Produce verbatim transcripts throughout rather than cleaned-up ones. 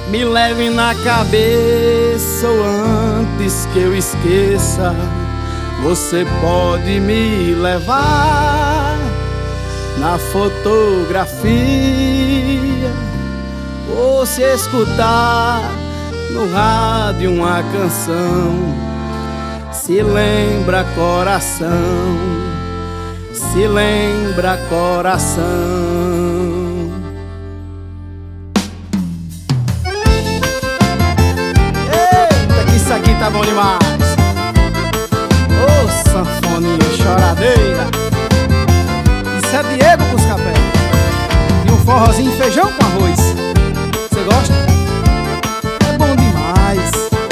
Me leve na cabeça ou antes que eu esqueça, você pode me levar na fotografia ou se escutar no rádio uma canção. Se lembra coração, se lembra coração. Isso aqui tá bom demais. Ô, oh, sanfoninha choradeira. Isso é Diego Buscapé. E um forrozinho feijão com arroz. Você gosta? É bom demais.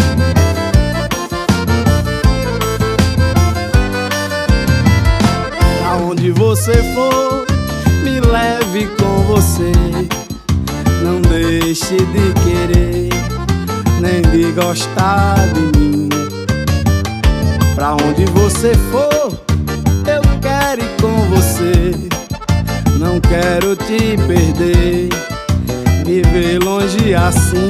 Aonde você for, me leve com você. Não deixe de querer, nem de gostar de mim. Pra onde você for, eu quero ir com você. Não quero te perder, viver longe assim.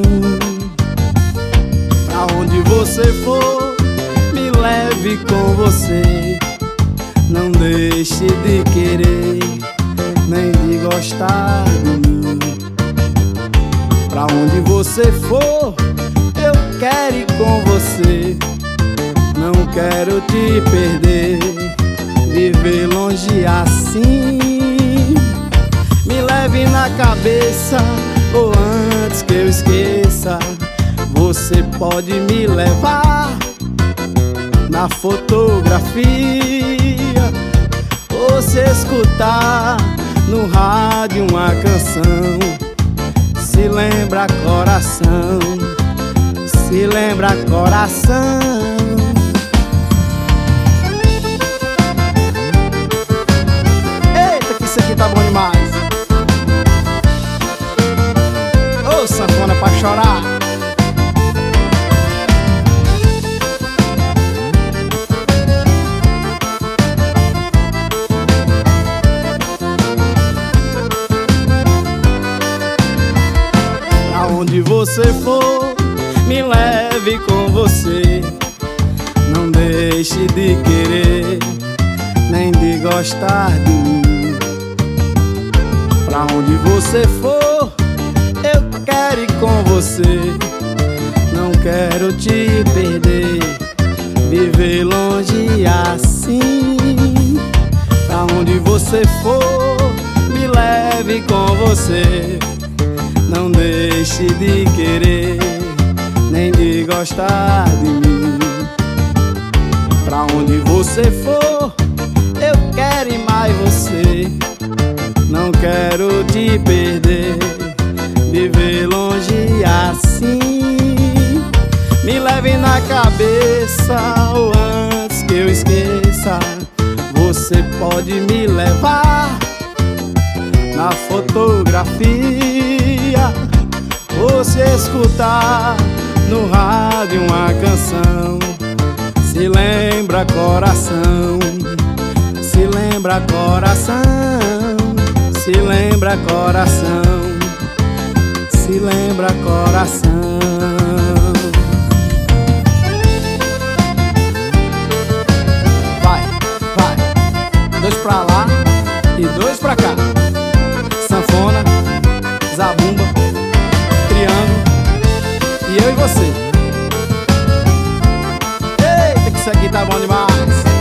Pra onde você for, me leve com você. Não deixe de querer, nem de gostar de mim. Pra onde você for, eu quero ir com você. Não quero te perder, viver longe assim. Me leve na cabeça ou antes que eu esqueça, você pode me levar na fotografia ou se escutar no rádio uma canção. Se lembra coração, se lembra coração. Eita, que isso aqui tá bom demais. Ô, oh, sanfona pra chorar. Aonde você for, me leve com você. Não deixe de querer, nem de gostar de mim. Pra onde você for, eu quero ir com você. Não quero te perder, viver longe assim. Pra onde você for, me leve com você. Não deixe de querer, nem de gostar de mim. Pra onde você for, eu quero ir mais você. Não quero te perder, viver longe assim. Me leve na cabeça ou antes que eu esqueça, você pode me levar na fotografia ou se escutar no rádio uma canção. Se lembra coração, se lembra coração, se lembra coração, se lembra coração. Vai, vai, dois pra lá e dois pra cá. Sanfona, zabumba, triângulo e eu e você. Eita, que isso aqui tá bom demais.